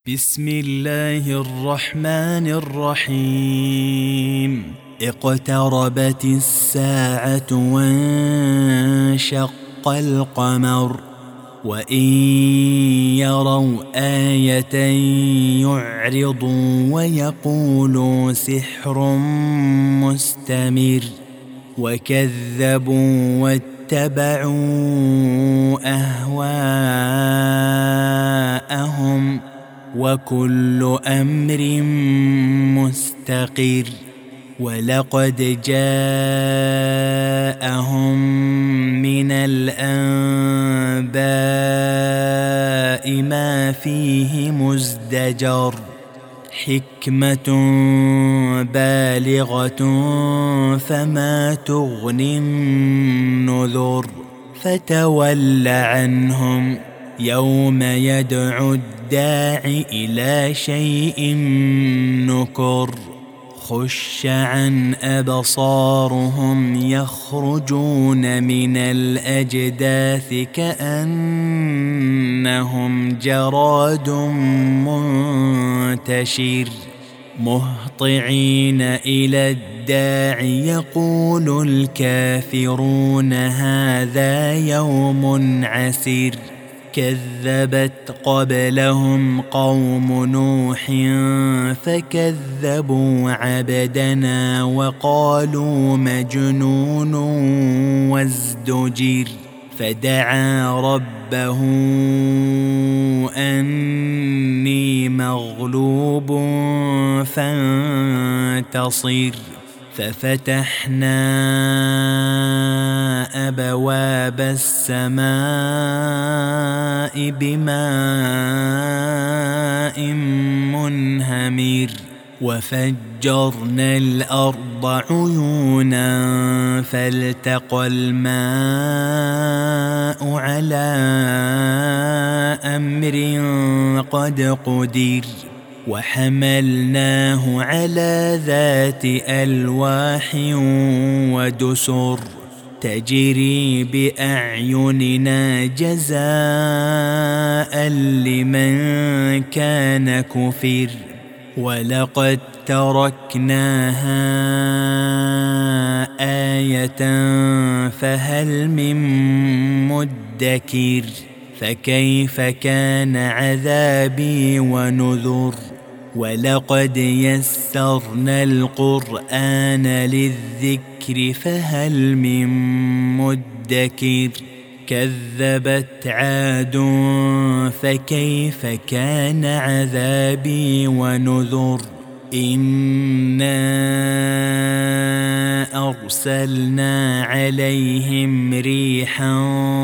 بسم الله الرحمن الرحيم. اقتربت الساعة وانشق القمر وإن يروا آية يعرضوا ويقولوا سحر مستمر وكذبوا واتبعوا أهواءهم وكل أمر مستقر. ولقد جاءهم من الأنباء ما فيه مزدجر حكمة بالغة فما تغني النذر. فتول عنهم يوم يدعو الداع إلى شيء نكر. خش عن أبصارهم يخرجون من الأجداث كأنهم جراد منتشر مهطعين إلى الداع يقول الكافرون هذا يوم عسير. كذبت قبلهم قوم نوح فكذبوا عبدنا وقالوا مجنون وازدجر. فدعا ربه أني مغلوب فانتصر. ففتحنا أبواب السماء بماء منهمر وفجرنا الأرض عيونا فالتقى الماء على أمر قد قدر. وحملناه على ذات ألواح ودسر تجري بأعيننا جزاء لمن كان كفر. ولقد تركناها آية فهل من مدكر. فكيف كان عذابي ونذر. ولقد يسرنا القرآن للذكر فهل من مدكر. كذبت عاد فكيف كان عذابي ونذر. إنا أرسلنا عليهم ريحا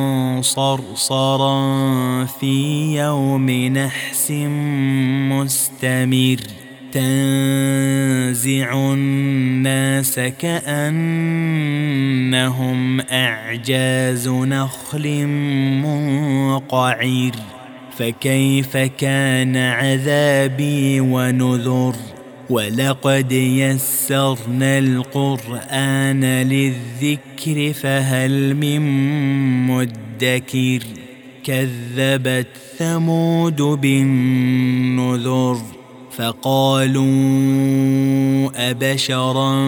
صرصرا في يوم نحس مستمر تنزع الناس كأنهم أعجاز نخل منقعر. فكيف كان عذابي ونذر. ولقد يسرنا القرآن للذكر فهل من مدكر. كذبت ثمود بالنذر فقالوا أبشرا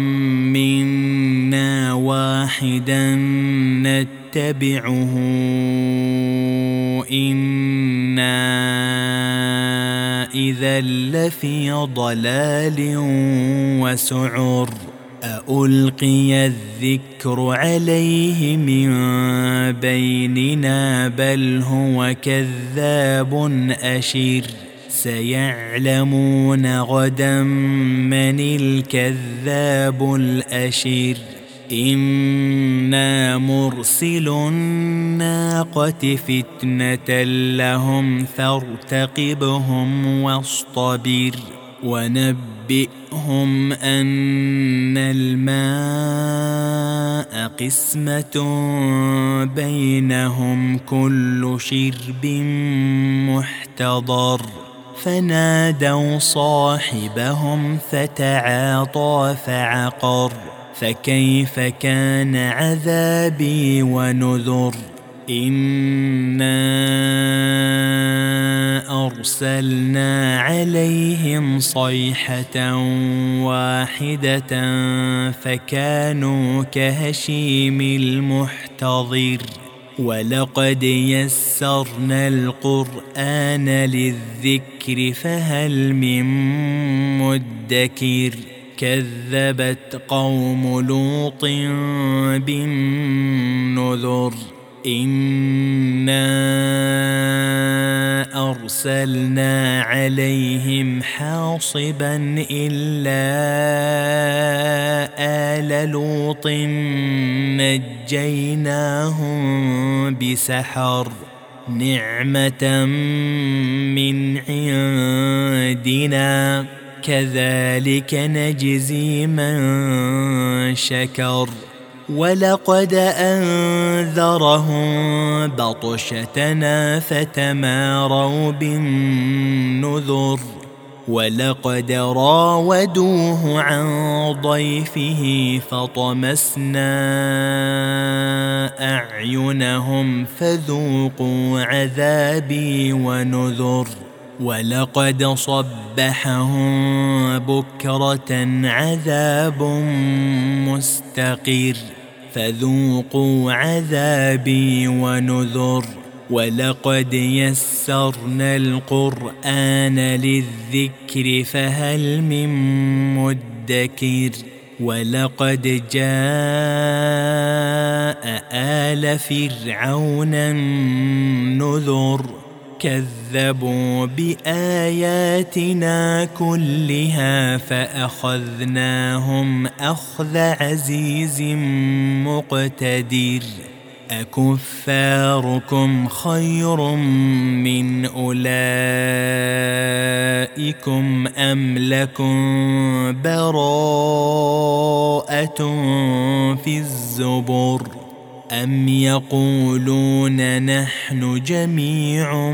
منا واحدا نتبعه إنا إذا لفي ضلال وسعر. أألقي الذكر عليه من بيننا بل هو كذاب أشر. سيعلمون غدا من الكذاب الأشر. إنا مرسل الناقة فتنة لهم فارتقبهم واصطبر. ونبئهم أن الماء قسمة بينهم كل شرب محتضر. فنادوا صاحبهم فتعاطى فعقر. فكيف كان عذابي ونذر. إنا أرسلنا عليهم صيحة واحدة فكانوا كهشيم المحتضر ولقد يسرنا القرآن للذكر فهل من مدكر كذبت قوم لوط بالنذر إنا أرسلنا عليهم حاصبا إلا آل لوط نجيناهم بسحر نعمة من عندنا كذلك نجزي من شكر ولقد أنذرهم بطشتنا فتماروا بالنذر ولقد راودوه عن ضيفه فطمسنا أعينهم فذوقوا عذابي ونذر ولقد صبحهم بكرة عذاب مستقر فذوقوا عذابي ونذر ولقد يسرنا القرآن للذكر فهل من مدكر ولقد جاء آل فرعون النذر كذبوا بآياتنا كلها فأخذناهم أخذ عزيز مقتدر أكفاركم خير من أولئكم أم لكم براءة في الزبر أم يقولون نحن جميع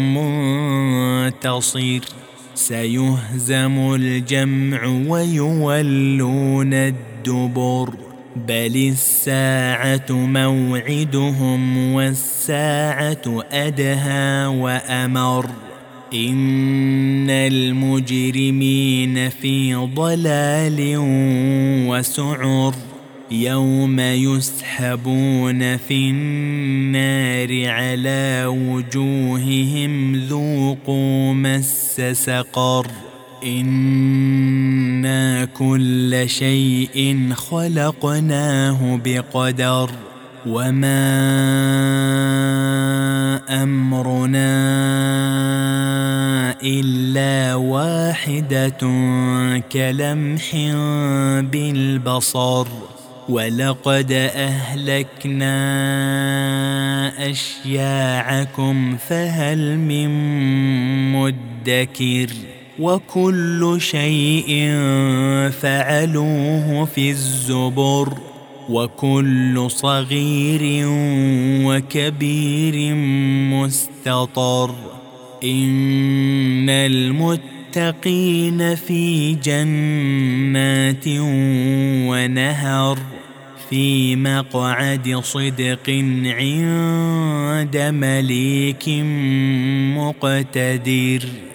منتصر سيهزم الجمع ويولون الدبر بل الساعة موعدهم والساعة أدهى وأمر إن المجرمين في ضلال وسعر يوم يسحبون في النار على وجوههم ذوقوا مس سقر إنا كل شيء خلقناه بقدر وما أمرنا إلا واحدة كلمح بالبصر ولقد أهلكنا أشياعكم فهل من مدكر وكل شيء فعلوه في الزبر وكل صغير وكبير مستطر إن المتقين في جنات ونهر في مقعد صدق عند مليك مقتدر.